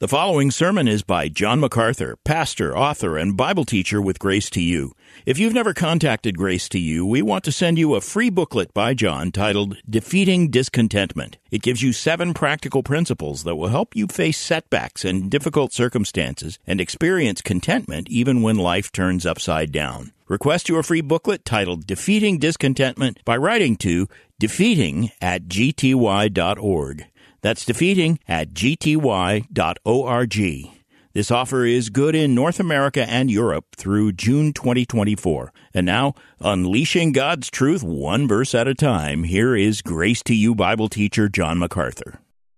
The following sermon is by John MacArthur, pastor, author, and Bible teacher with Grace to You. If you've never contacted Grace to You, we want to send you a free booklet by John titled Defeating Discontentment. It gives you 7 practical principles that will help you face setbacks and difficult circumstances and experience contentment even when life turns upside down. Request your free booklet titled Defeating Discontentment by writing to defeating@gty.org. That's defeating@gty.org. This offer is good in North America and Europe through June 2024. And now, unleashing God's truth one verse at a time, here is Grace to You Bible teacher John MacArthur.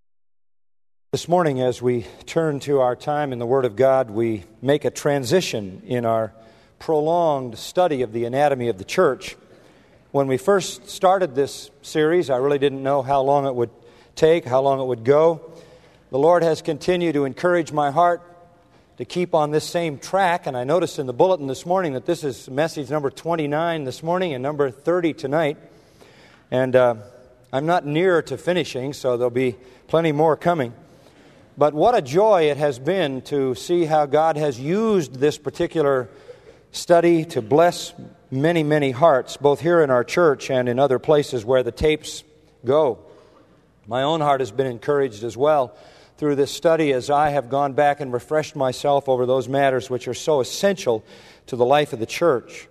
This morning, as we turn to our time in the Word of God, we make a transition in our prolonged study of the anatomy of the church. When we first started this series, I really didn't know how long it would take, how long it would go. The Lord has continued to encourage my heart to keep on this same track, and I noticed in the bulletin this morning that this is message number 29 this morning and number 30 tonight. And I'm not near to finishing, so there'll be plenty more coming. But what a joy it has been to see how God has used this particular study to bless many, many hearts, both here in our church and in other places where the tapes go. My own heart has been encouraged as well through this study as I have gone back and refreshed myself over those matters which are so essential to the life of the church.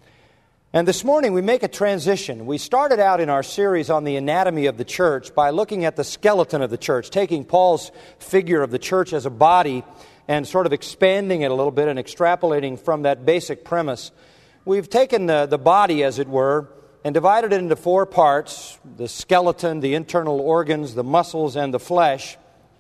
And this morning we make a transition. We started out in our series on the anatomy of the church by looking at the skeleton of the church, taking Paul's figure of the church as a body and sort of expanding it a little bit and extrapolating from that basic premise. We've taken the body, as it were, and divided it into 4 parts: the skeleton, the internal organs, the muscles, and the flesh.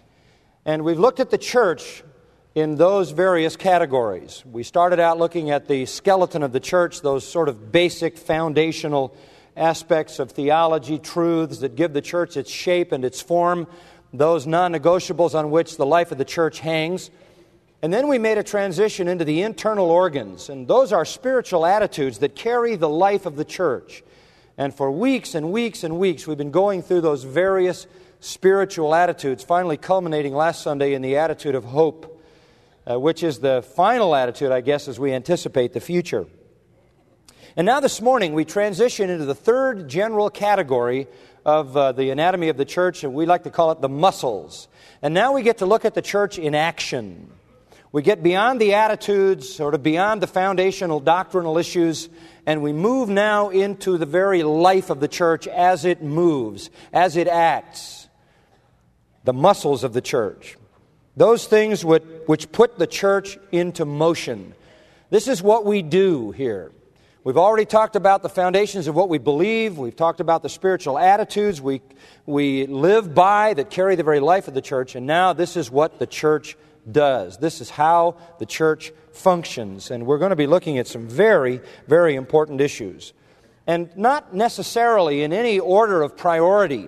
And we've looked at the church in those various categories. We started out looking at the skeleton of the church, those sort of basic foundational aspects of theology, truths that give the church its shape and its form, those non-negotiables on which the life of the church hangs. And then we made a transition into the internal organs, and those are spiritual attitudes that carry the life of the church. And for weeks and weeks and weeks, we've been going through those various spiritual attitudes, finally culminating last Sunday in the attitude of hope, which is the final attitude, I guess, as we anticipate the future. And now this morning, we transition into the third general category of the anatomy of the church, and we like to call it the muscles. And now we get to look at the church in action. We get beyond the attitudes, sort of beyond the foundational doctrinal issues, and we move now into the very life of the church as it moves, as it acts. The muscles of the church. Those things which put the church into motion. This is what we do here. We've already talked about the foundations of what we believe. We've talked about the spiritual attitudes we live by that carry the very life of the church. And now this is what the church does. This is how the church functions. And we're going to be looking at some very, very important issues. And not necessarily in any order of priority.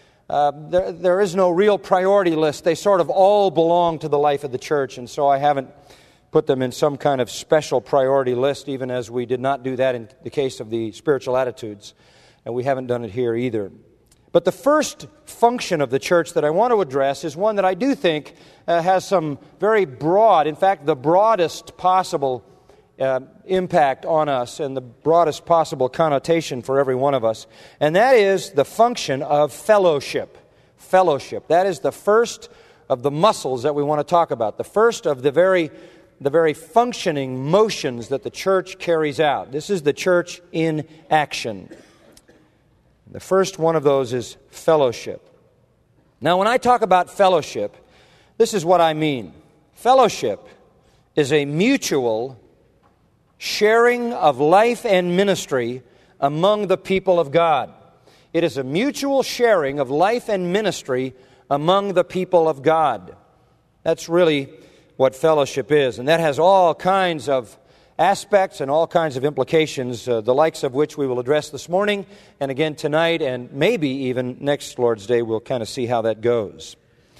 There is no real priority list. They sort of all belong to the life of the church. And so I haven't put them in some kind of special priority list, even as we did not do that in the case of the spiritual attitudes. And we haven't done it here either. But the first function of the church that I want to address is one that I do think has some very broad, in fact, the broadest possible impact on us and the broadest possible connotation for every one of us. And that is the function of fellowship. Fellowship. That is the first of the muscles that we want to talk about. The first of the very functioning motions that the church carries out. This is the church in action. The first one of those is fellowship. Now, when I talk about fellowship, this is what I mean. Fellowship is a mutual sharing of life and ministry among the people of God. It is a mutual sharing of life and ministry among the people of God. That's really what fellowship is. And that has all kinds of aspects and all kinds of implications, the likes of which we will address this morning and again tonight, and maybe even next Lord's Day. We'll kind of see how that goes.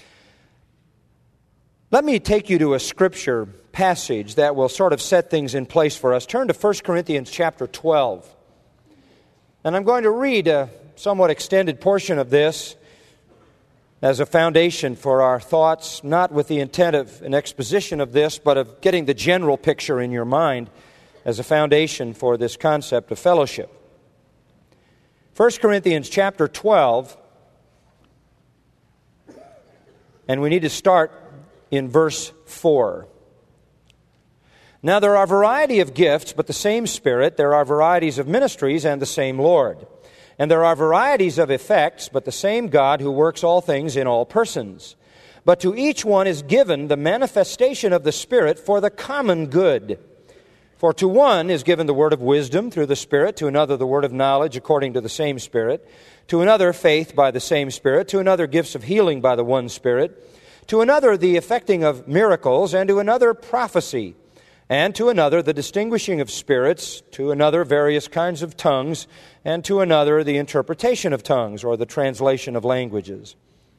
Let me take you to a scripture passage that will sort of set things in place for us. Turn to 1 Corinthians chapter 12. And I'm going to read a somewhat extended portion of this as a foundation for our thoughts, not with the intent of an exposition of this, but of getting the general picture in your mind as a foundation for this concept of fellowship. 1 Corinthians chapter 12, and we need to start in verse 4. Now there are variety of gifts, but the same Spirit. There are varieties of ministries, and the same Lord. And there are varieties of effects, but the same God who works all things in all persons. But to each one is given the manifestation of the Spirit for the common good. For to one is given the word of wisdom through the Spirit, to another the word of knowledge according to the same Spirit, to another faith by the same Spirit, to another gifts of healing by the one Spirit, to another the effecting of miracles, and to another prophecy, and to another the distinguishing of spirits, to another various kinds of tongues, and to another the interpretation of tongues, or the translation of languages.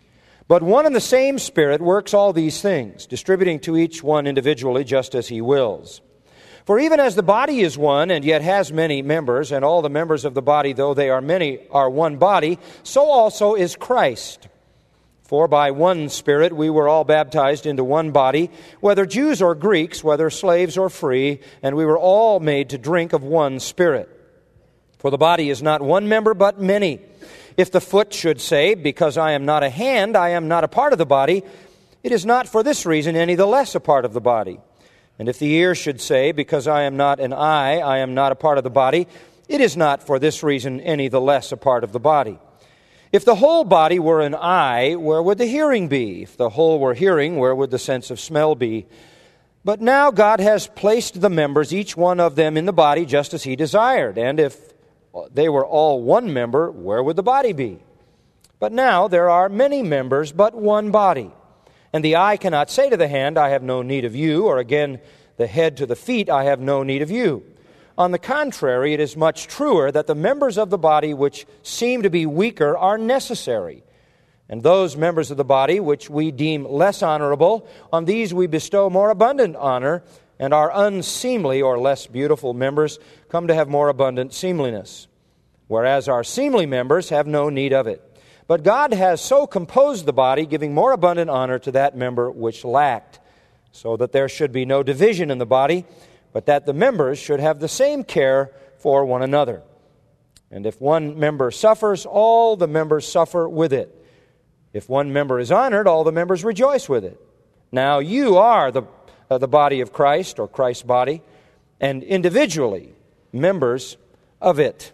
But one and the same Spirit works all these things, distributing to each one individually just as He wills. For even as the body is one, and yet has many members, and all the members of the body, though they are many, are one body, so also is Christ. For by one Spirit we were all baptized into one body, whether Jews or Greeks, whether slaves or free, and we were all made to drink of one Spirit. For the body is not one member, but many. If the foot should say, because I am not a hand, I am not a part of the body, it is not for this reason any the less a part of the body. And if the ear should say, because I am not an eye, I am not a part of the body, it is not for this reason any the less a part of the body. If the whole body were an eye, where would the hearing be? If the whole were hearing, where would the sense of smell be? But now God has placed the members, each one of them, in the body just as He desired. And if they were all one member, where would the body be? But now there are many members, but one body. And the eye cannot say to the hand, I have no need of you, or again, the head to the feet, I have no need of you. On the contrary, it is much truer that the members of the body which seem to be weaker are necessary. And those members of the body which we deem less honorable, on these we bestow more abundant honor, and our unseemly or less beautiful members come to have more abundant seemliness. Whereas our seemly members have no need of it. But God has so composed the body, giving more abundant honor to that member which lacked, so that there should be no division in the body, but that the members should have the same care for one another. And if one member suffers, all the members suffer with it. If one member is honored, all the members rejoice with it. Now you are the body of Christ, or Christ's body, and individually members of it.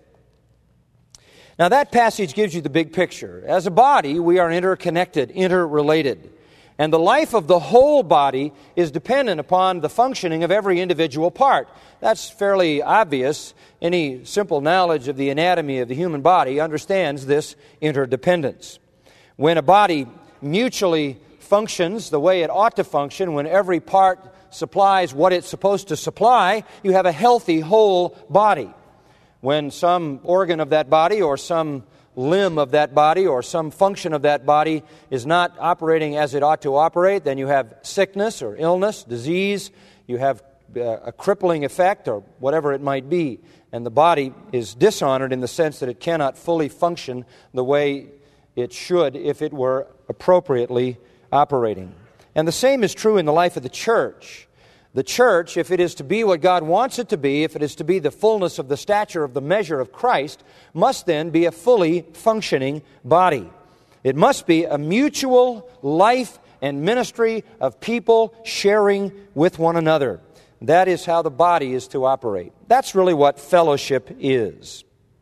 Now that passage gives you the big picture. As a body, we are interconnected, interrelated. And the life of the whole body is dependent upon the functioning of every individual part. That's fairly obvious. Any simple knowledge of the anatomy of the human body understands this interdependence. When a body mutually functions the way it ought to function, when every part supplies what it's supposed to supply, you have a healthy whole body. When some organ of that body or some limb of that body or some function of that body is not operating as it ought to operate, then you have sickness or illness, disease, you have a crippling effect or whatever it might be. And the body is dishonored in the sense that it cannot fully function the way it should if it were appropriately operating. And the same is true in the life of the church. The church, if it is to be what God wants it to be, if it is to be the fullness of the stature of the measure of Christ, must then be a fully functioning body. It must be a mutual life and ministry of people sharing with one another. That is how the body is to operate. That's really what fellowship is.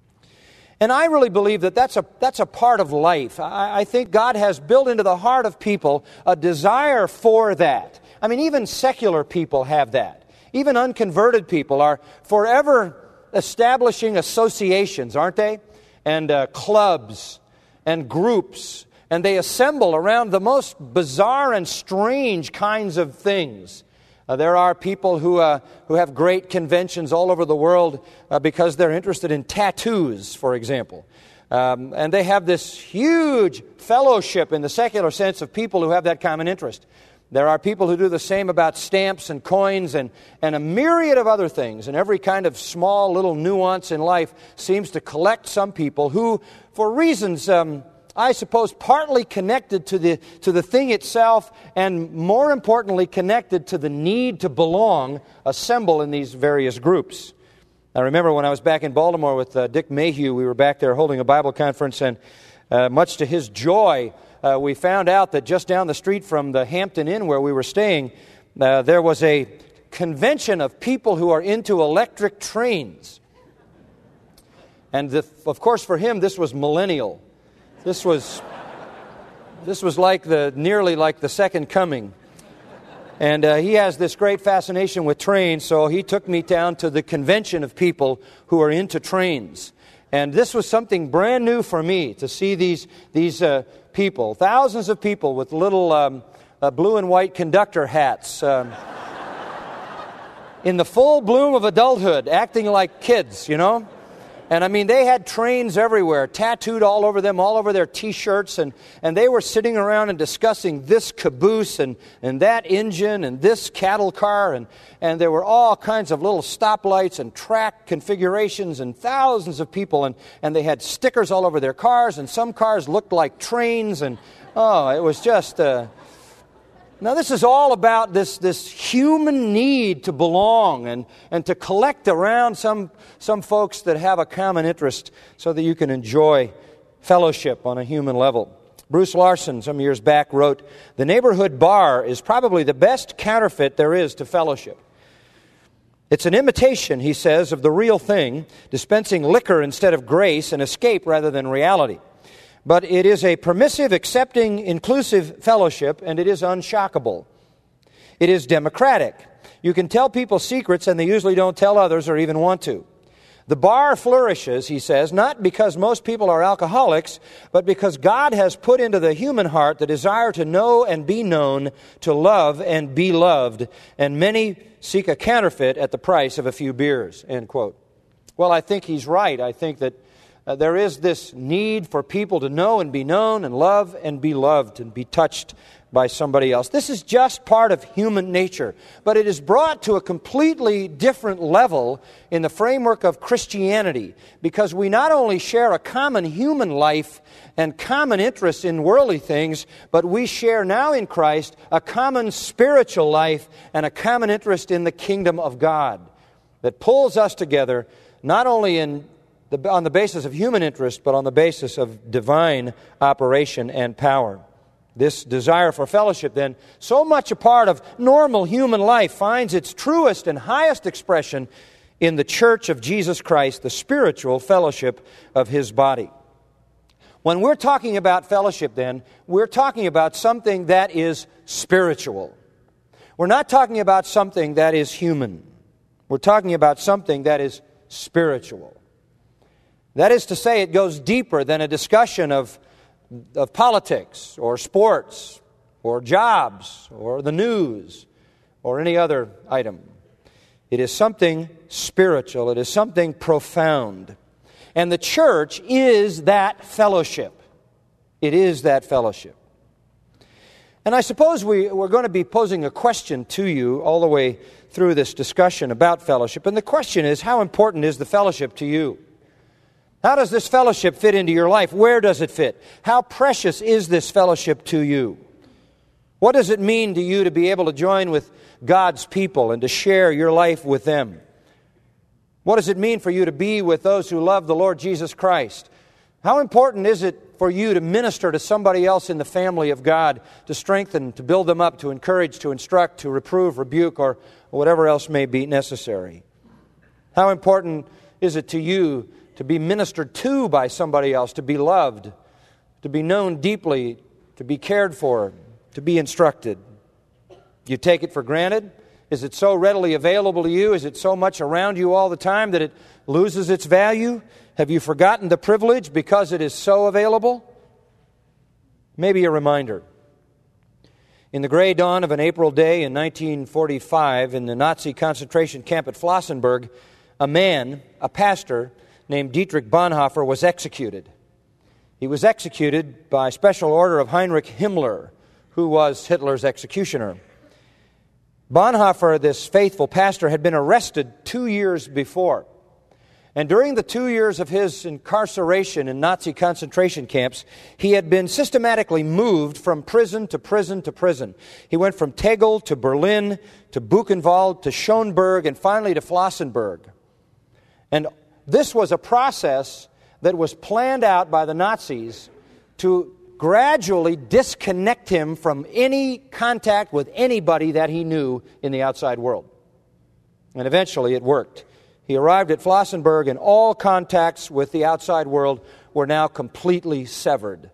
And I really believe that that's a part of life. I think God has built into the heart of people a desire for that. I mean, even secular people have that. Even unconverted people are forever establishing associations, aren't they? And clubs and groups. And they assemble around the most bizarre and strange kinds of things. There are people who have great conventions all over the world because they're interested in tattoos, for example. And they have this huge fellowship in the secular sense of people who have that common interest. There are people who do the same about stamps and coins and a myriad of other things. And every kind of small little nuance in life seems to collect some people who, for reasons I suppose, partly connected to the thing itself, and more importantly, connected to the need to belong, assemble in these various groups. I remember when I was back in Baltimore with Dick Mayhew, we were back there holding a Bible conference, and much to his joy, we found out that just down the street from the Hampton Inn where we were staying, there was a convention of people who are into electric trains. And of course for him this was millennial. This was nearly like the second coming. And he has this great fascination with trains, so he took me down to the convention of people who are into trains. And this was something brand new for me, to see these people, thousands of people with little blue and white conductor hats, in the full bloom of adulthood, acting like kids, you know. And I mean, they had trains everywhere, tattooed all over them, all over their T-shirts, and they were sitting around and discussing this caboose and that engine and this cattle car, and there were all kinds of little stoplights and track configurations and thousands of people, and they had stickers all over their cars, and some cars looked like trains, and it was just... Now, this is all about this human need to belong and to collect around some folks that have a common interest so that you can enjoy fellowship on a human level. Bruce Larson, some years back, wrote, "The neighborhood bar is probably the best counterfeit there is to fellowship. It's an imitation," he says, "of the real thing, dispensing liquor instead of grace, an escape rather than reality. But it is a permissive, accepting, inclusive fellowship, and it is unshockable. It is democratic. You can tell people secrets, and they usually don't tell others or even want to. The bar flourishes," he says, "not because most people are alcoholics, but because God has put into the human heart the desire to know and be known, to love and be loved, and many seek a counterfeit at the price of a few beers," end quote. Well, I think he's right. I think that there is this need for people to know and be known and love and be loved and be touched by somebody else. This is just part of human nature, but it is brought to a completely different level in the framework of Christianity, because we not only share a common human life and common interests in worldly things, but we share now in Christ a common spiritual life and a common interest in the kingdom of God that pulls us together not only on the basis of human interest, but on the basis of divine operation and power. This desire for fellowship, then, so much a part of normal human life, finds its truest and highest expression in the church of Jesus Christ, the spiritual fellowship of His body. When we're talking about fellowship, then, we're talking about something that is spiritual. We're not talking about something that is human. We're talking about something that is spiritual. That is to say, it goes deeper than a discussion of politics or sports or jobs or the news or any other item. It is something spiritual. It is something profound. And the church is that fellowship. It is that fellowship. And I suppose we're going to be posing a question to you all the way through this discussion about fellowship. And the question is, how important is the fellowship to you? How does this fellowship fit into your life? Where does it fit? How precious is this fellowship to you? What does it mean to you to be able to join with God's people and to share your life with them? What does it mean for you to be with those who love the Lord Jesus Christ? How important is it for you to minister to somebody else in the family of God, to strengthen, to build them up, to encourage, to instruct, to reprove, rebuke, or whatever else may be necessary? How important is it to you to be ministered to by somebody else, to be loved, to be known deeply, to be cared for, to be instructed? You take it for granted? Is it so readily available to you? Is it so much around you all the time that it loses its value? Have you forgotten the privilege because it is so available? Maybe a reminder. In the gray dawn of an April day in 1945 in the Nazi concentration camp at Flossenburg, a man, a pastor, named Dietrich Bonhoeffer was executed. He was executed by special order of Heinrich Himmler, who was Hitler's executioner. Bonhoeffer, this faithful pastor, had been arrested 2 years before. And during the 2 years of his incarceration in Nazi concentration camps, he had been systematically moved from prison to prison to prison. He went from Tegel to Berlin to Buchenwald to Schönberg and finally to Flossenburg. And this was a process that was planned out by the Nazis to gradually disconnect him from any contact with anybody that he knew in the outside world. And eventually it worked. He arrived at Flossenburg, and all contacts with the outside world were now completely severed.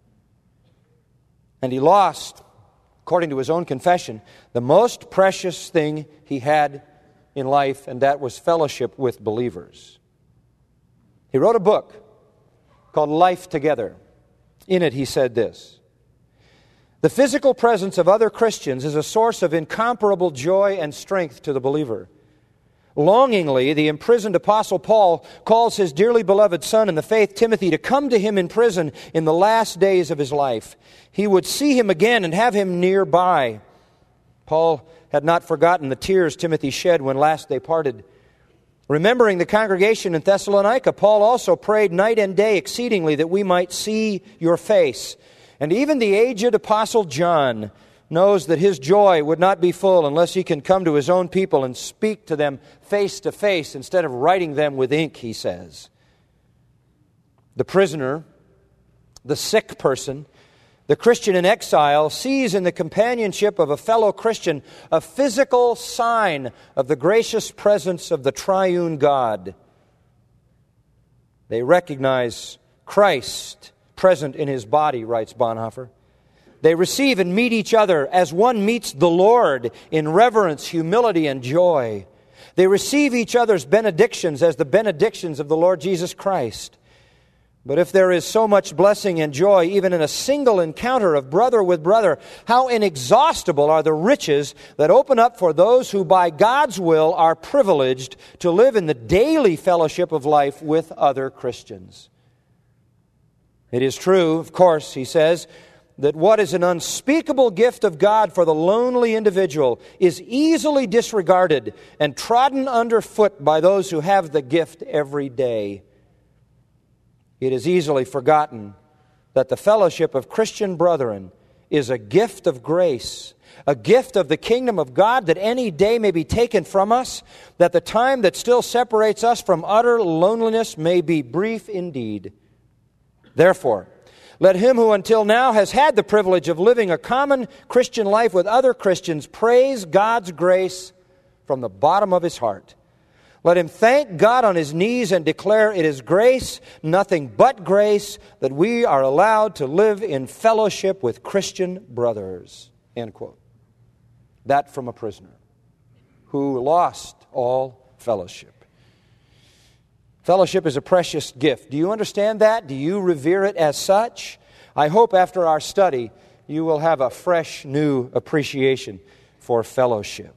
And he lost, according to his own confession, the most precious thing he had in life, and that was fellowship with believers. He wrote a book called Life Together. In it he said this: "The physical presence of other Christians is a source of incomparable joy and strength to the believer. Longingly, the imprisoned Apostle Paul calls his dearly beloved son in the faith, Timothy, to come to him in prison in the last days of his life. He would see him again and have him nearby." Paul had not forgotten the tears Timothy shed when last they parted. Remembering the congregation in Thessalonica, Paul also prayed night and day exceedingly that we might see your face. And even the aged Apostle John knows that his joy would not be full unless he can come to his own people and speak to them face to face instead of writing them with ink, he says. The prisoner, the sick person, the Christian in exile sees in the companionship of a fellow Christian a physical sign of the gracious presence of the triune God. They recognize Christ present in his body, writes Bonhoeffer. They receive and meet each other as one meets the Lord in reverence, humility, and joy. They receive each other's benedictions as the benedictions of the Lord Jesus Christ. But if there is so much blessing and joy even in a single encounter of brother with brother, how inexhaustible are the riches that open up for those who by God's will are privileged to live in the daily fellowship of life with other Christians. It is true, of course, he says, that what is an unspeakable gift of God for the lonely individual is easily disregarded and trodden underfoot by those who have the gift every day. It is easily forgotten that the fellowship of Christian brethren is a gift of grace, a gift of the kingdom of God that any day may be taken from us, that the time that still separates us from utter loneliness may be brief indeed. Therefore, let him who until now has had the privilege of living a common Christian life with other Christians praise God's grace from the bottom of his heart. Let him thank God on his knees and declare it is grace, nothing but grace, that we are allowed to live in fellowship with Christian brothers. End quote. That from a prisoner who lost all fellowship. Fellowship is a precious gift. Do you understand that? Do you revere it as such? I hope after our study you will have a fresh, new appreciation for fellowship.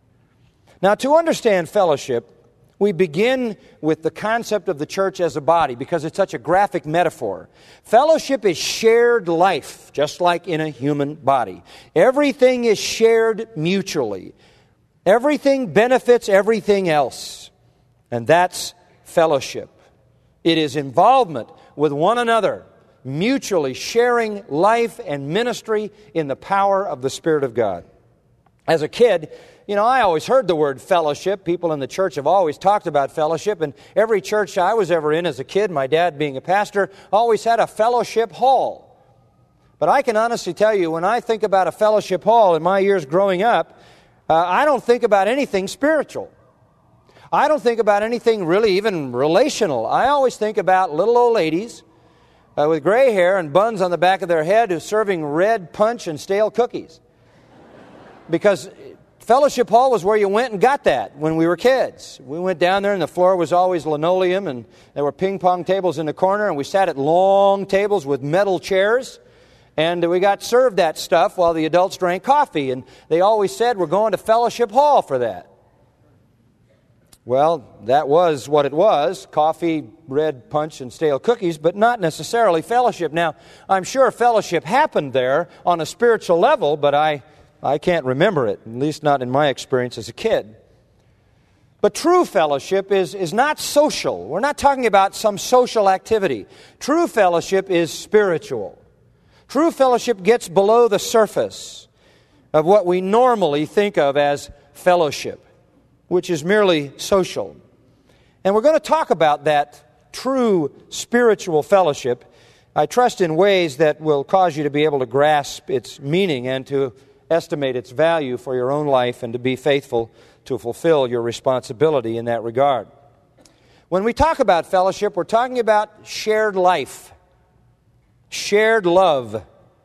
Now, to understand fellowship, we begin with the concept of the church as a body because it's such a graphic metaphor. Fellowship is shared life, just like in a human body. Everything is shared mutually. Everything benefits everything else. And that's fellowship. It is involvement with one another, mutually sharing life and ministry in the power of the Spirit of God. As a kid, I always heard the word fellowship. People in the church have always talked about fellowship, and every church I was ever in as a kid, my dad being a pastor, always had a fellowship hall. But I can honestly tell you, when I think about a fellowship hall in my years growing up, I don't think about anything spiritual. I don't think about anything really even relational. I always think about little old ladies with gray hair and buns on the back of their head who's serving red punch and stale cookies. Because fellowship hall was where you went and got that when we were kids. We went down there and the floor was always linoleum and there were ping pong tables in the corner and we sat at long tables with metal chairs and we got served that stuff while the adults drank coffee, and they always said we're going to fellowship hall for that. Well, that was what it was, coffee, red punch, and stale cookies, but not necessarily fellowship. Now, I'm sure fellowship happened there on a spiritual level, but I can't remember it, at least not in my experience as a kid. But true fellowship is not social. We're not talking about some social activity. True fellowship is spiritual. True fellowship gets below the surface of what we normally think of as fellowship, which is merely social. And we're going to talk about that true spiritual fellowship, I trust, in ways that will cause you to be able to grasp its meaning and to estimate its value for your own life and to be faithful to fulfill your responsibility in that regard. When we talk about fellowship, we're talking about shared life, shared love,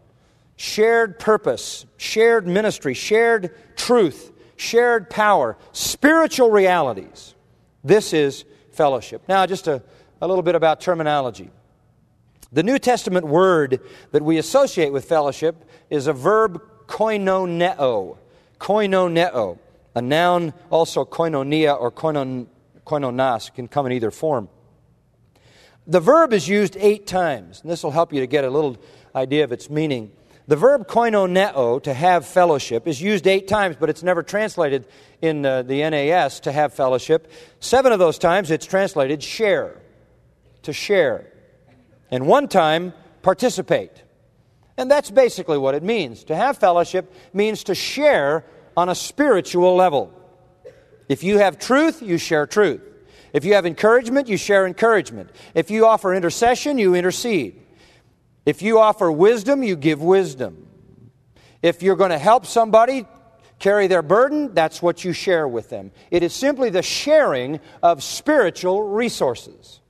shared purpose, shared ministry, shared truth, shared power, spiritual realities. This is fellowship. Now, just a little bit about terminology. The New Testament word that we associate with fellowship is a verb koinoneo. Koinoneo. A noun, also koinonia or koinonas, can come in either form. The verb is used 8 times, and this will help you to get a little idea of its meaning. The verb koinoneo, to have fellowship, is used 8 times, but it's never translated in the NAS to have fellowship. 7 of those times it's translated share, to share. And 1 time, participate. And that's basically what it means. To have fellowship means to share on a spiritual level. If you have truth, you share truth. If you have encouragement, you share encouragement. If you offer intercession, you intercede. If you offer wisdom, you give wisdom. If you're going to help somebody carry their burden, that's what you share with them. It is simply the sharing of spiritual resources.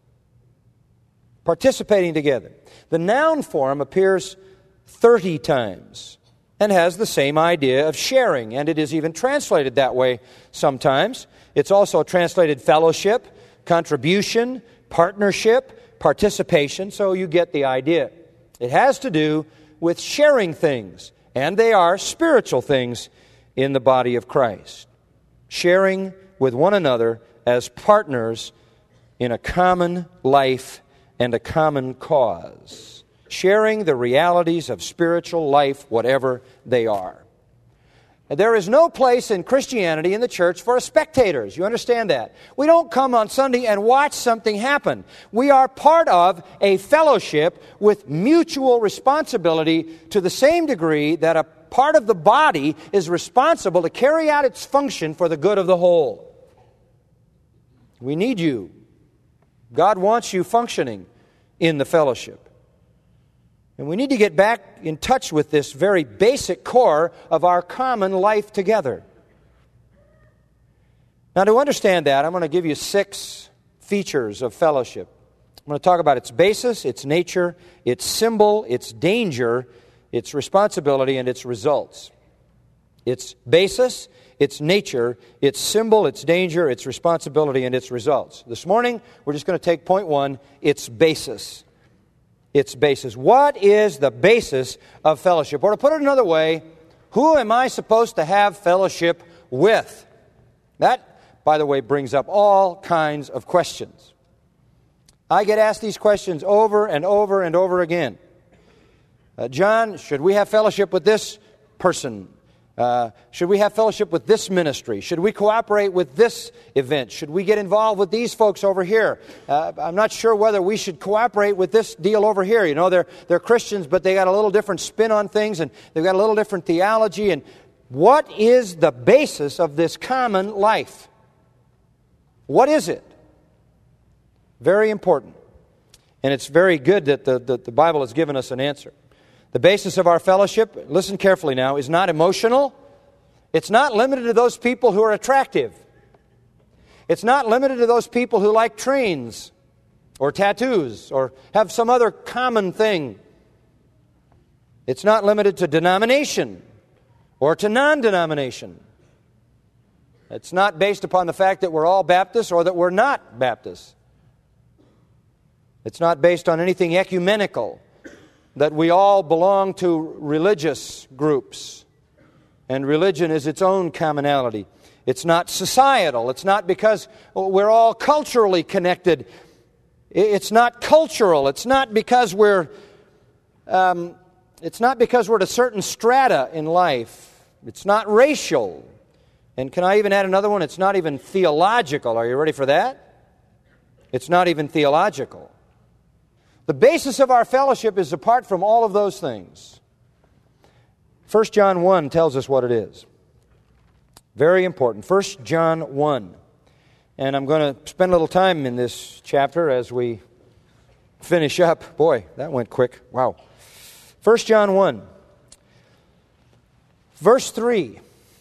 Participating together. The noun form appears 30 times and has the same idea of sharing, and it is even translated that way sometimes. It's also translated fellowship, contribution, partnership, participation, so you get the idea. It has to do with sharing things, and they are spiritual things in the body of Christ. Sharing with one another as partners in a common life and a common cause. Sharing the realities of spiritual life, whatever they are. There is no place in Christianity in the church for spectators. You understand that? We don't come on Sunday and watch something happen. We are part of a fellowship with mutual responsibility to the same degree that a part of the body is responsible to carry out its function for the good of the whole. We need you. God wants you functioning in the fellowship. And we need to get back in touch with this very basic core of our common life together. Now, to understand that, I'm going to give you 6 features of fellowship. I'm going to talk about its basis, its nature, its symbol, its danger, its responsibility, and its results. Its basis, its nature, its symbol, its danger, its responsibility, and its results. This morning, we're just going to take point 1, its basis. Its basis. What is the basis of fellowship? Or to put it another way, who am I supposed to have fellowship with? That, by the way, brings up all kinds of questions. I get asked these questions over and over and over again. John, should we have fellowship with this person? Should we have fellowship with this ministry? Should we cooperate with this event? Should we get involved with these folks over here? I'm not sure whether we should cooperate with this deal over here. You know, they're Christians, but they got a little different spin on things, and they've got a little different theology. And what is the basis of this common life? What is it? Very important. And it's very good that the Bible has given us an answer. The basis of our fellowship, listen carefully now, is not emotional. It's not limited to those people who are attractive. It's not limited to those people who like trains or tattoos or have some other common thing. It's not limited to denomination or to non-denomination. It's not based upon the fact that we're all Baptists or that we're not Baptists. It's not based on anything ecumenical, that we all belong to religious groups, and religion is its own commonality. It's not societal. It's not because we're all culturally connected. It's not cultural. It's not because we're to certain strata in life. It's not racial. And can I even add another one? It's not even theological. Are you ready for that? It's not even theological. The basis of our fellowship is apart from all of those things. 1 John 1 tells us what it is. Very important. 1 John 1. And I'm going to spend a little time in this chapter as we finish up. Boy, that went quick. Wow. 1 John 1. Verse 3.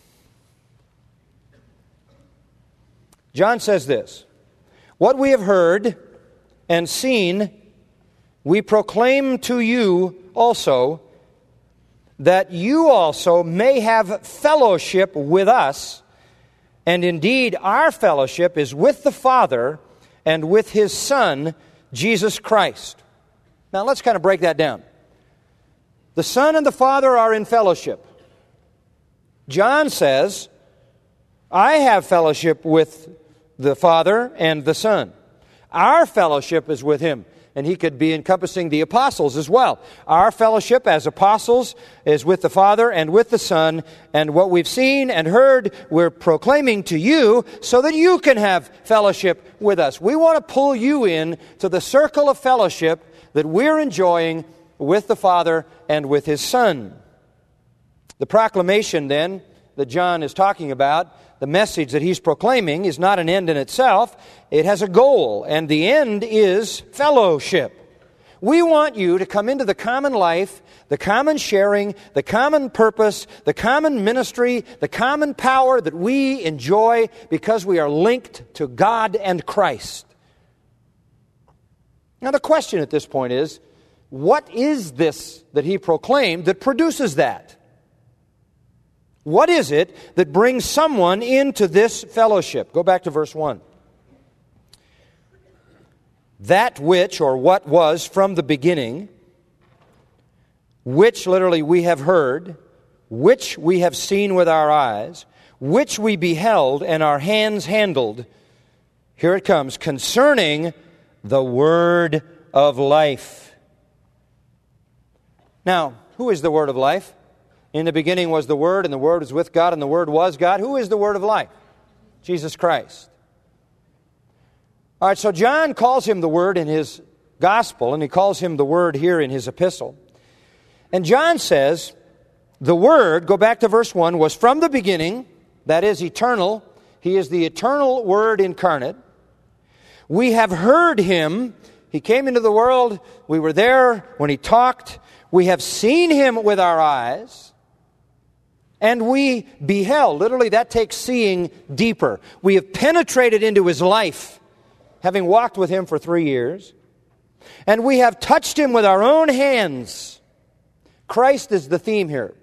John says this, "What we have heard and seen, we proclaim to you also, that you also may have fellowship with us. And indeed, our fellowship is with the Father and with His Son, Jesus Christ." Now, let's kind of break that down. The Son and the Father are in fellowship. John says, I have fellowship with the Father and the Son. Our fellowship is with Him. And he could be encompassing the apostles as well. Our fellowship as apostles is with the Father and with the Son. And what we've seen and heard, we're proclaiming to you so that you can have fellowship with us. We want to pull you in to the circle of fellowship that we're enjoying with the Father and with His Son. The proclamation, then, that John is talking about, the message that he's proclaiming, is not an end in itself. It has a goal, and the end is fellowship. We want you to come into the common life, the common sharing, the common purpose, the common ministry, the common power that we enjoy because we are linked to God and Christ. Now the question at this point is, what is this that he proclaimed that produces that? What is it that brings someone into this fellowship? Go back to verse 1. That which, or what was from the beginning, which literally we have heard, which we have seen with our eyes, which we beheld and our hands handled. Here it comes, concerning the word of life. Now, who is the word of life? In the beginning was the Word, and the Word was with God, and the Word was God. Who is the Word of life? Jesus Christ. All right, so John calls Him the Word in his Gospel, and he calls Him the Word here in his epistle. And John says, the Word, go back to verse 1, was from the beginning, that is eternal. He is the eternal Word incarnate. We have heard Him. He came into the world. We were there when He talked. We have seen Him with our eyes. And we beheld. Literally, that takes seeing deeper. We have penetrated into His life, having walked with Him for 3 years. And we have touched Him with our own hands. Christ is the theme here.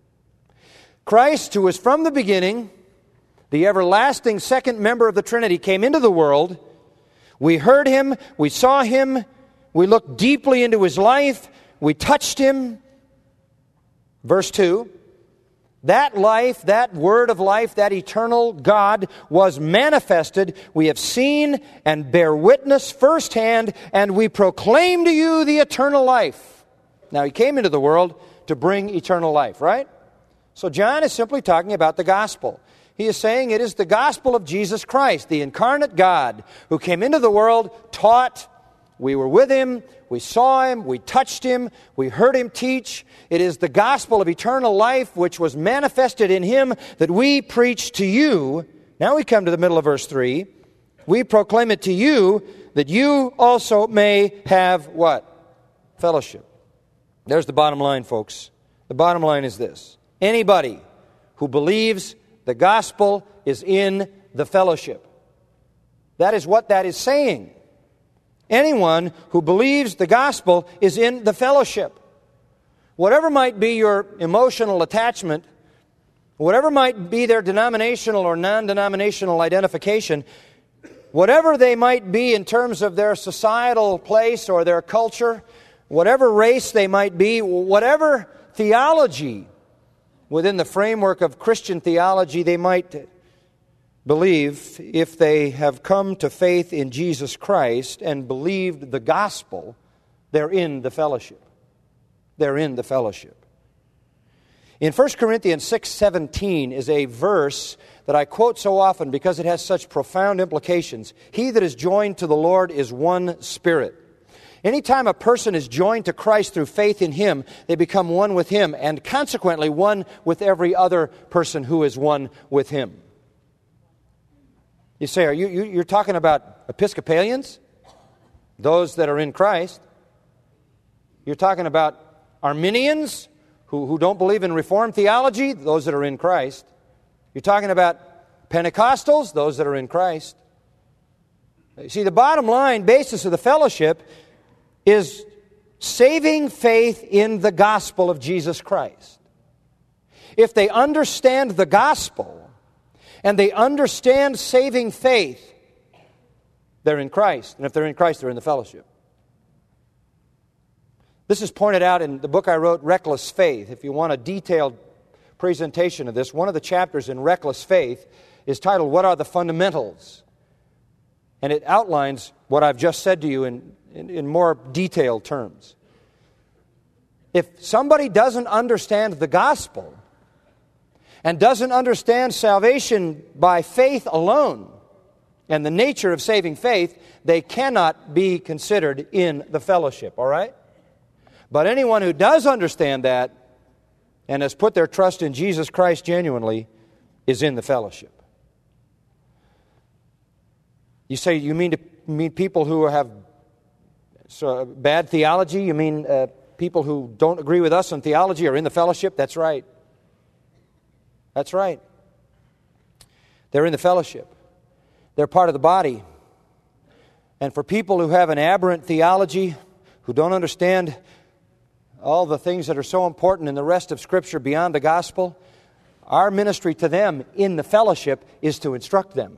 Christ, who was from the beginning, the everlasting second member of the Trinity, came into the world. We heard Him. We saw Him. We looked deeply into His life. We touched Him. Verse 2. That life, that word of life, that eternal God was manifested. We have seen and bear witness firsthand, and we proclaim to you the eternal life. Now, He came into the world to bring eternal life, right? So John is simply talking about the gospel. He is saying it is the gospel of Jesus Christ, the incarnate God, who came into the world, taught. We were with Him, we saw Him, we touched Him, we heard Him teach. It is the gospel of eternal life which was manifested in Him that we preach to you. Now we come to the middle of verse 3. We proclaim it to you that you also may have what? Fellowship. There's the bottom line, folks. The bottom line is this. Anybody who believes the gospel is in the fellowship. That is what that is saying. Anyone who believes the gospel is in the fellowship. Whatever might be your emotional attachment, whatever might be their denominational or non-denominational identification, whatever they might be in terms of their societal place or their culture, whatever race they might be, whatever theology within the framework of Christian theology they might believe, if they have come to faith in Jesus Christ and believed the gospel, they're in the fellowship. They're in the fellowship. In 1 Corinthians 6:17 is a verse that I quote so often because it has such profound implications. He that is joined to the Lord is one spirit. Anytime a person is joined to Christ through faith in Him, they become one with Him, and consequently one with every other person who is one with Him. You say, you're talking about Episcopalians? Those that are in Christ? You're talking about Arminians who don't believe in Reformed theology? Those that are in Christ. You're talking about Pentecostals? Those that are in Christ. You see, the bottom line basis of the fellowship is saving faith in the gospel of Jesus Christ. If they understand the gospel and they understand saving faith, they're in Christ. And if they're in Christ, they're in the fellowship. This is pointed out in the book I wrote, Reckless Faith. If you want a detailed presentation of this, one of the chapters in Reckless Faith is titled, What Are the Fundamentals? And it outlines what I've just said to you in more detailed terms. If somebody doesn't understand the gospel and doesn't understand salvation by faith alone and the nature of saving faith, they cannot be considered in the fellowship, all right? But anyone who does understand that and has put their trust in Jesus Christ genuinely is in the fellowship. You say, you mean people who have bad theology? You mean people who don't agree with us on theology are in the fellowship? That's right. That's right. They're in the fellowship. They're part of the body. And for people who have an aberrant theology, who don't understand all the things that are so important in the rest of Scripture beyond the gospel, our ministry to them in the fellowship is to instruct them.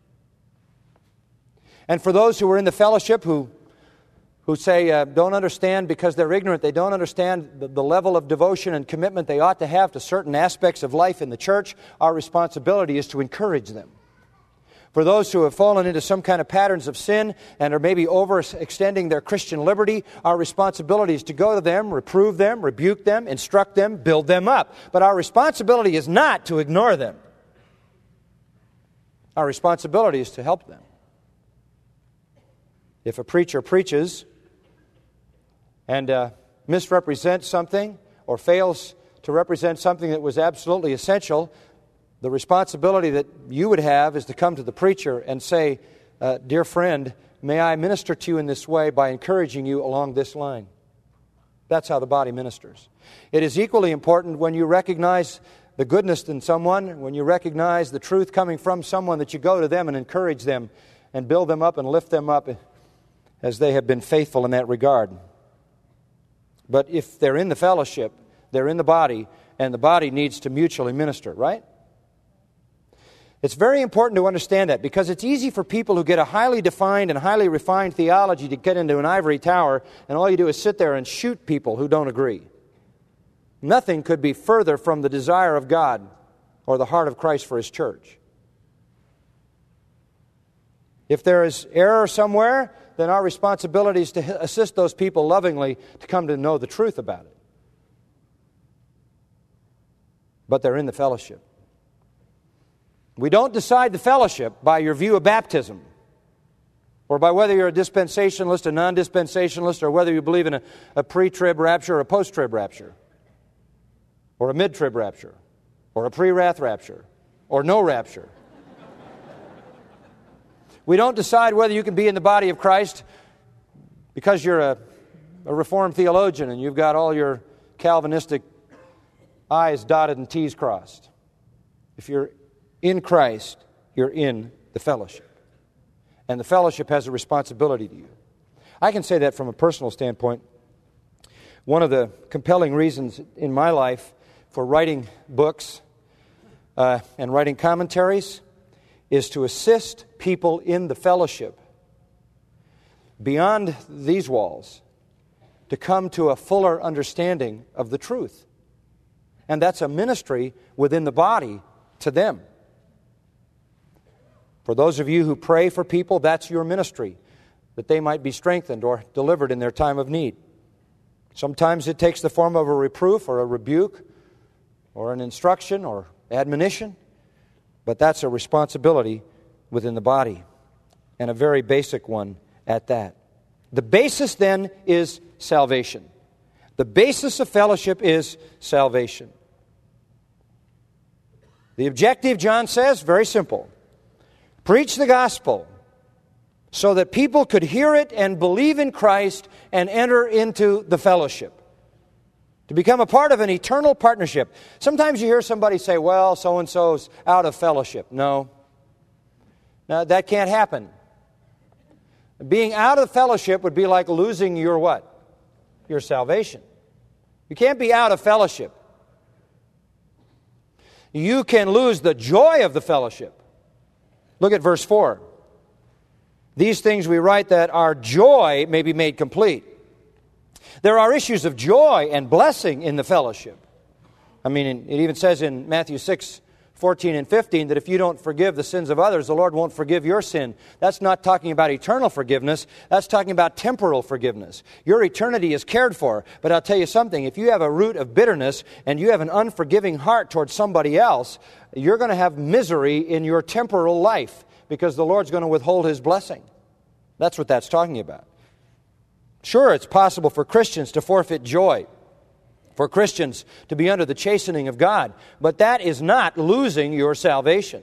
And for those who are in the fellowship who say don't understand because they're ignorant, they don't understand the level of devotion and commitment they ought to have to certain aspects of life in the church, our responsibility is to encourage them. For those who have fallen into some kind of patterns of sin and are maybe overextending their Christian liberty, our responsibility is to go to them, reprove them, rebuke them, instruct them, build them up. But our responsibility is not to ignore them. Our responsibility is to help them. If a preacher preaches and misrepresents something or fails to represent something that was absolutely essential, the responsibility that you would have is to come to the preacher and say, dear friend, may I minister to you in this way by encouraging you along this line. That's how the body ministers. It is equally important when you recognize the goodness in someone, when you recognize the truth coming from someone, that you go to them and encourage them and build them up and lift them up as they have been faithful in that regard. But if they're in the fellowship, they're in the body, and the body needs to mutually minister, right? It's very important to understand that, because it's easy for people who get a highly defined and highly refined theology to get into an ivory tower, and all you do is sit there and shoot people who don't agree. Nothing could be further from the desire of God or the heart of Christ for His church. If there is error somewhere, then our responsibility is to assist those people lovingly to come to know the truth about it. But they're in the fellowship. We don't decide the fellowship by your view of baptism, or by whether you're a dispensationalist, a non-dispensationalist, or whether you believe in a pre-trib rapture or a post-trib rapture, or a mid-trib rapture, or a pre-wrath rapture, or no rapture. We don't decide whether you can be in the body of Christ because you're a Reformed theologian and you've got all your Calvinistic I's dotted and T's crossed. If you're in Christ, you're in the fellowship. And the fellowship has a responsibility to you. I can say that from a personal standpoint. One of the compelling reasons in my life for writing books and writing commentaries is to assist people in the fellowship beyond these walls to come to a fuller understanding of the truth. And that's a ministry within the body to them. For those of you who pray for people, that's your ministry, that they might be strengthened or delivered in their time of need. Sometimes it takes the form of a reproof or a rebuke or an instruction or admonition, but that's a responsibility within the body, and a very basic one at that. The basis then is salvation. The basis of fellowship is salvation. The objective, John says, very simple. Preach the gospel so that people could hear it and believe in Christ and enter into the fellowship. To become a part of an eternal partnership. Sometimes you hear somebody say, well, so-and-so's out of fellowship. No, that can't happen. Being out of fellowship would be like losing your what? Your salvation. You can't be out of fellowship. You can lose the joy of the fellowship. Look at verse 4. These things we write that our joy may be made complete. There are issues of joy and blessing in the fellowship. I mean, it even says in Matthew 6:14 and 15 that if you don't forgive the sins of others, the Lord won't forgive your sin. That's not talking about eternal forgiveness. That's talking about temporal forgiveness. Your eternity is cared for. But I'll tell you something. If you have a root of bitterness and you have an unforgiving heart towards somebody else, you're going to have misery in your temporal life because the Lord's going to withhold His blessing. That's what that's talking about. Sure, it's possible for Christians to forfeit joy, for Christians to be under the chastening of God, but that is not losing your salvation.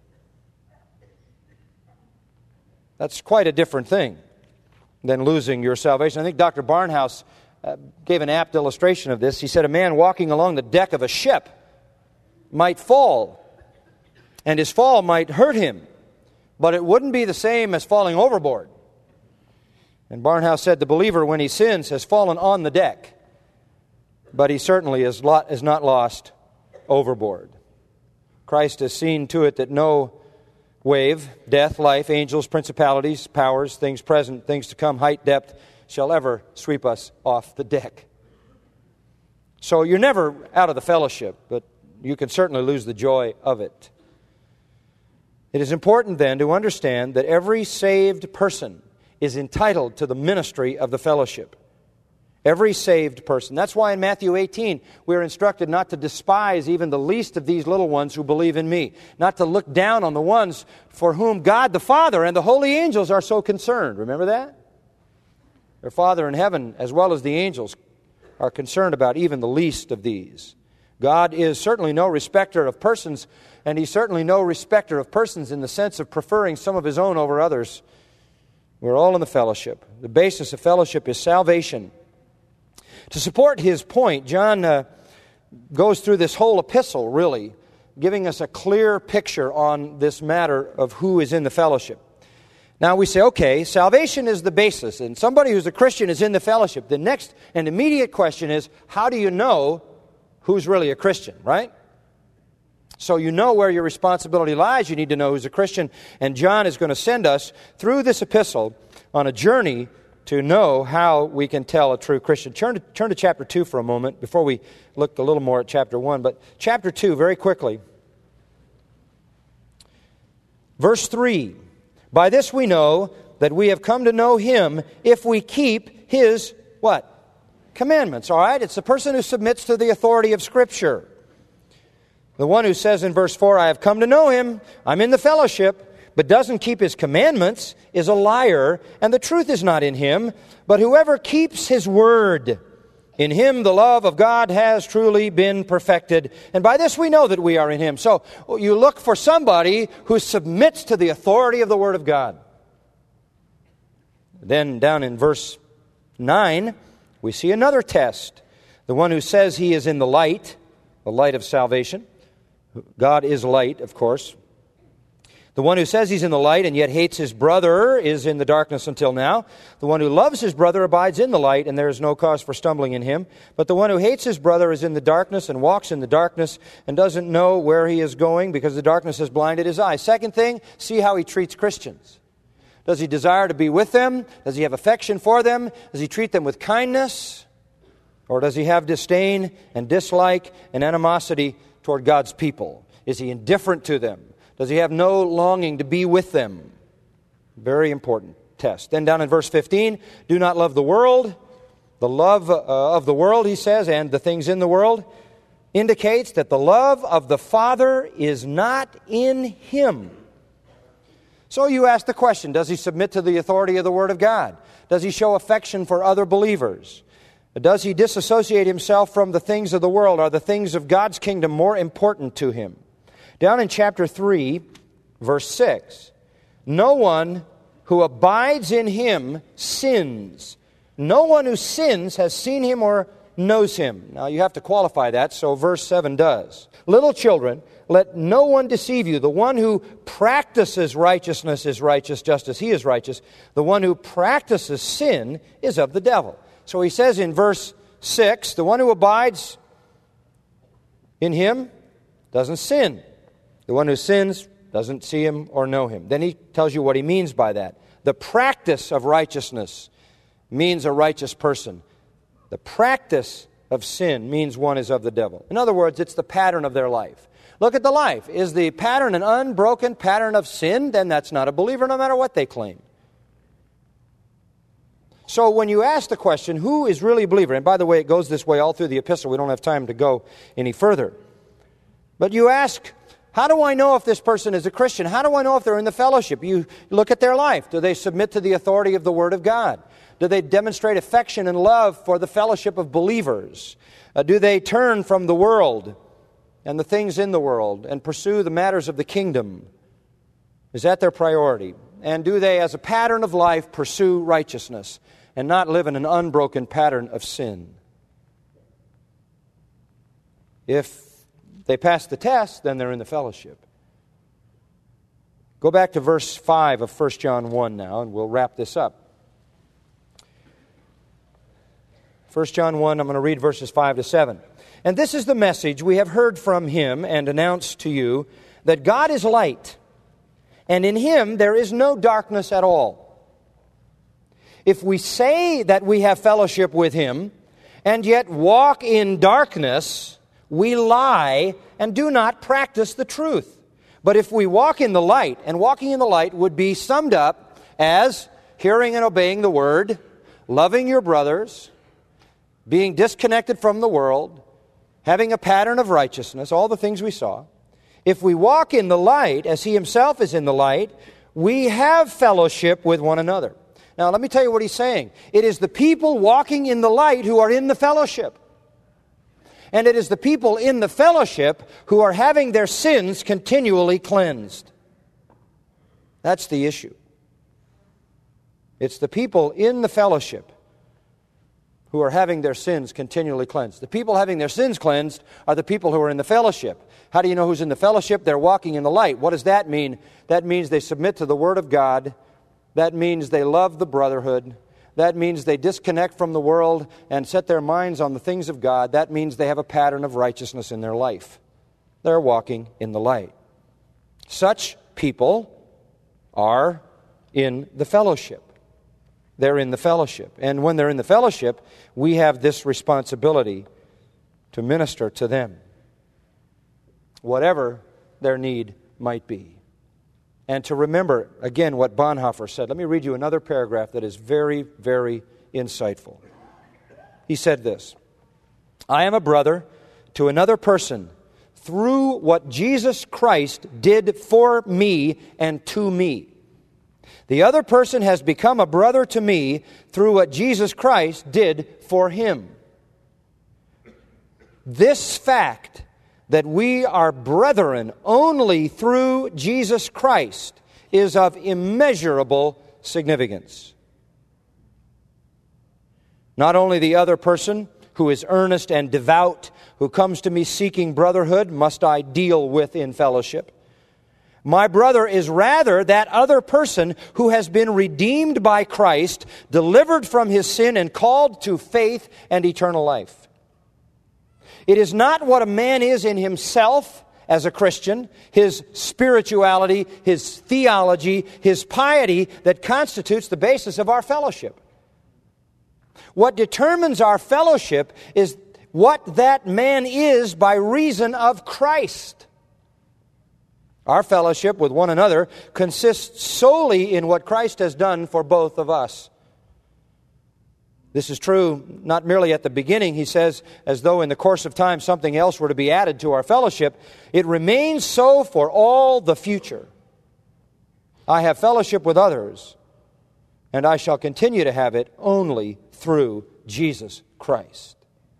That's quite a different thing than losing your salvation. I think Dr. Barnhouse gave an apt illustration of this. He said a man walking along the deck of a ship might fall, and his fall might hurt him, but it wouldn't be the same as falling overboard. And Barnhouse said the believer, when he sins, has fallen on the deck, but he certainly is not lost overboard. Christ has seen to it that no wave, death, life, angels, principalities, powers, things present, things to come, height, depth, shall ever sweep us off the deck. So you're never out of the fellowship, but you can certainly lose the joy of it. It is important then to understand that every saved person is entitled to the ministry of the fellowship. Every saved person. That's why in Matthew 18 we are instructed not to despise even the least of these little ones who believe in me. Not to look down on the ones for whom God the Father and the holy angels are so concerned. Remember that? Their Father in heaven, as well as the angels, are concerned about even the least of these. God is certainly no respecter of persons, and He's certainly no respecter of persons in the sense of preferring some of His own over others. We're all in the fellowship. The basis of fellowship is salvation. To support his point, John goes through this whole epistle, really, giving us a clear picture on this matter of who is in the fellowship. Now we say, okay, salvation is the basis, and somebody who's a Christian is in the fellowship. The next and immediate question is, how do you know who's really a Christian, right? So you know where your responsibility lies. You need to know who's a Christian. And John is going to send us through this epistle on a journey to know how we can tell a true Christian. Turn to chapter 2 for a moment before we look a little more at chapter 1. But chapter 2, very quickly. Verse 3. By this we know that we have come to know Him if we keep His, what? Commandments, all right? It's the person who submits to the authority of Scripture. The one who says in verse 4, I have come to know Him, I'm in the fellowship, but doesn't keep His commandments is a liar, and the truth is not in him. But whoever keeps His word, in him the love of God has truly been perfected. And by this we know that we are in Him. So you look for somebody who submits to the authority of the Word of God. Then down in verse 9, we see another test. The one who says he is in the light of salvation. God is light, of course. The one who says he's in the light and yet hates his brother is in the darkness until now. The one who loves his brother abides in the light, and there is no cause for stumbling in him. But the one who hates his brother is in the darkness and walks in the darkness and doesn't know where he is going because the darkness has blinded his eyes. Second thing, see how he treats Christians. Does he desire to be with them? Does he have affection for them? Does he treat them with kindness? Or does he have disdain and dislike and animosity toward God's people? Is he indifferent to them? Does he have no longing to be with them? Very important test. Then down in verse 15, do not love the world. The love of the world, he says, and the things in the world. indicates that the love of the Father is not in him. So you ask the question, does he submit to the authority of the Word of God? Does he show affection for other believers? Does he disassociate himself from the things of the world? Are the things of God's kingdom more important to him? Down in chapter 3, verse 6, no one who abides in him sins. No one who sins has seen him or knows him. Now you have to qualify that, so verse 7 does. Little children, let no one deceive you. The one who practices righteousness is righteous just as he is righteous. The one who practices sin is of the devil. So he says in verse 6, the one who abides in him doesn't sin. The one who sins doesn't see him or know him. Then he tells you what he means by that. The practice of righteousness means a righteous person. The practice of sin means one is of the devil. In other words, it's the pattern of their life. Look at the life. Is the pattern an unbroken pattern of sin? Then that's not a believer no matter what they claim. So when you ask the question, who is really a believer? And by the way, it goes this way all through the epistle. We don't have time to go any further. But you ask, how do I know if this person is a Christian? How do I know if they're in the fellowship? You look at their life. Do they submit to the authority of the Word of God? Do they demonstrate affection and love for the fellowship of believers? Do they turn from the world and the things in the world and pursue the matters of the kingdom? Is that their priority? And do they, as a pattern of life, pursue righteousness and not live in an unbroken pattern of sin? If they pass the test, then they're in the fellowship. Go back to verse 5 of 1 John 1 now, and we'll wrap this up. 1 John 1, I'm going to read verses 5 to 7. And this is the message we have heard from him and announced to you, that God is light, and in him there is no darkness at all. If we say that we have fellowship with him, and yet walk in darkness, we lie and do not practice the truth. But if we walk in the light, and walking in the light would be summed up as hearing and obeying the word, loving your brothers, being disconnected from the world, having a pattern of righteousness, all the things we saw. If we walk in the light, as he himself is in the light, we have fellowship with one another. Now, let me tell you what he's saying. It is the people walking in the light who are in the fellowship. And it is the people in the fellowship who are having their sins continually cleansed. That's the issue. It's the people in the fellowship who are having their sins continually cleansed. The people having their sins cleansed are the people who are in the fellowship. How do you know who's in the fellowship? They're walking in the light. What does that mean? That means they submit to the Word of God. That means they love the brotherhood. That means they disconnect from the world and set their minds on the things of God. That means they have a pattern of righteousness in their life. They're walking in the light. Such people are in the fellowship. They're in the fellowship. And when they're in the fellowship, we have this responsibility to minister to them, whatever their need might be. And to remember, again, what Bonhoeffer said. Let me read you another paragraph that is very, very insightful. He said this: I am a brother to another person through what Jesus Christ did for me and to me. The other person has become a brother to me through what Jesus Christ did for him. This fact that we are brethren only through Jesus Christ is of immeasurable significance. Not only the other person who is earnest and devout, who comes to me seeking brotherhood, must I deal with in fellowship. My brother is rather that other person who has been redeemed by Christ, delivered from his sin, and called to faith and eternal life. It is not what a man is in himself as a Christian, his spirituality, his theology, his piety, that constitutes the basis of our fellowship. What determines our fellowship is what that man is by reason of Christ. Our fellowship with one another consists solely in what Christ has done for both of us. This is true not merely at the beginning, he says, as though in the course of time something else were to be added to our fellowship. It remains so for all the future. I have fellowship with others, and I shall continue to have it only through Jesus Christ.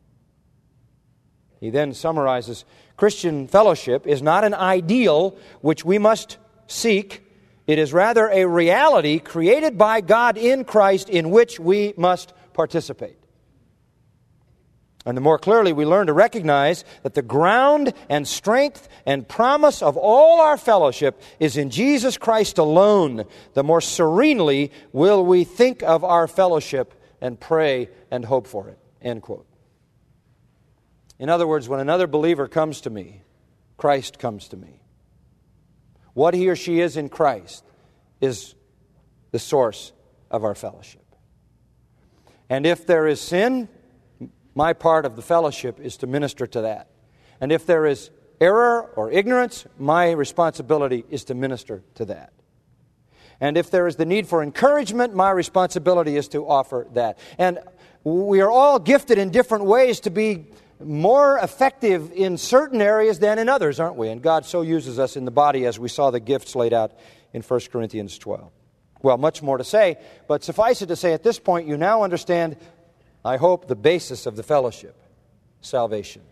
He then summarizes, Christian fellowship is not an ideal which we must seek. It is rather a reality created by God in Christ in which we must participate. And the more clearly we learn to recognize that the ground and strength and promise of all our fellowship is in Jesus Christ alone, the more serenely will we think of our fellowship and pray and hope for it. End quote. In other words, when another believer comes to me, Christ comes to me. What he or she is in Christ is the source of our fellowship. And if there is sin, my part of the fellowship is to minister to that. And if there is error or ignorance, my responsibility is to minister to that. And if there is the need for encouragement, my responsibility is to offer that. And we are all gifted in different ways to be more effective in certain areas than in others, aren't we? And God so uses us in the body, as we saw the gifts laid out in 1 Corinthians 12. Well, much more to say, but suffice it to say at this point, you now understand, I hope, the basis of the fellowship, salvation.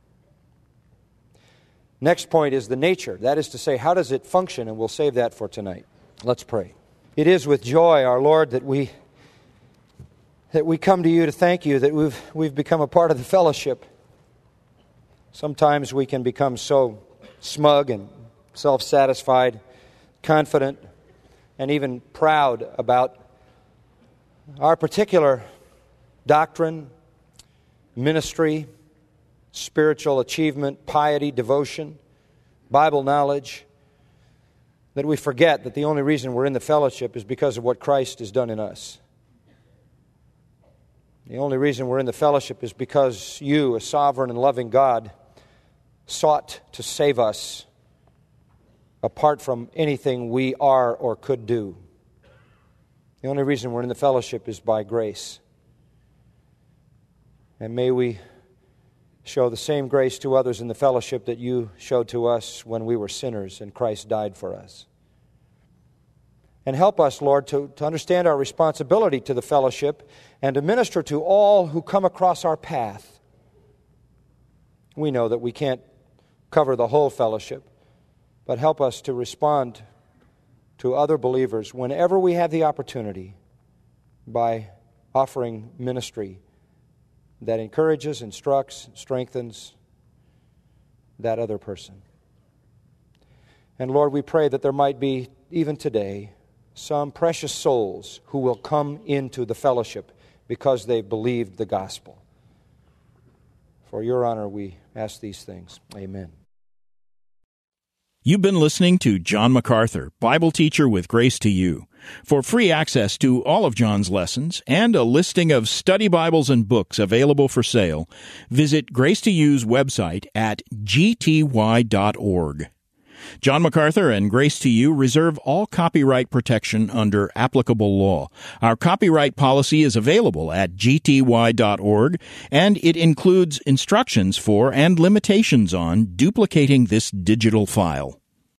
Next point is the nature. That is to say, how does it function? And we'll save that for tonight. Let's pray. It is with joy, our Lord, that we come to you to thank you that we've become a part of the fellowship. Sometimes we can become so smug and self-satisfied, confident, and even proud about our particular doctrine, ministry, spiritual achievement, piety, devotion, Bible knowledge, that we forget that the only reason we're in the fellowship is because of what Christ has done in us. The only reason we're in the fellowship is because you, a sovereign and loving God, sought to save us apart from anything we are or could do. The only reason we're in the fellowship is by grace. And may we show the same grace to others in the fellowship that you showed to us when we were sinners and Christ died for us. And help us, Lord, to understand our responsibility to the fellowship and to minister to all who come across our path. We know that we can't cover the whole fellowship, but help us to respond to other believers whenever we have the opportunity by offering ministry that encourages, instructs, strengthens that other person. And Lord, we pray that there might be, even today, some precious souls who will come into the fellowship because they've believed the gospel. For your honor, we ask these things. Amen. You've been listening to John MacArthur, Bible teacher with Grace to You. For free access to all of John's lessons and a listing of study Bibles and books available for sale, visit Grace to You's website at gty.org. John MacArthur and Grace to You reserve all copyright protection under applicable law. Our copyright policy is available at gty.org, and it includes instructions for and limitations on duplicating this digital file.